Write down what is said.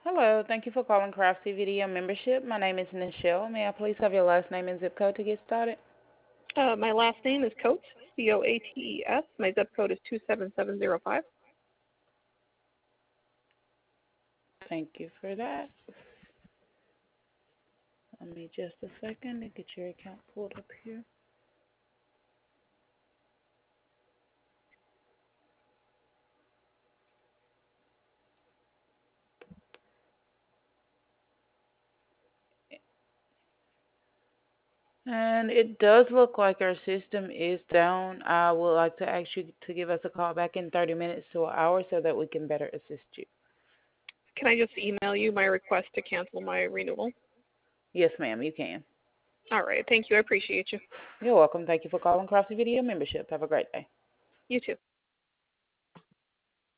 Hello, thank you for calling Craftsy Video Membership. My name is Nichelle. May I please have your last name and zip code to get started? My last name is Coates, Coates. My zip code is 27705. Thank you for that. Let me just a second to get your account pulled up here. And it does look like our system is down. I would like to ask you to give us a call back in 30 minutes to an hour so that we can better assist you. Can I just email you my request to cancel my renewal? Yes, ma'am, you can. All right. Thank you. I appreciate you. You're welcome. Thank you for calling Craftsy Video Membership. Have a great day. You too.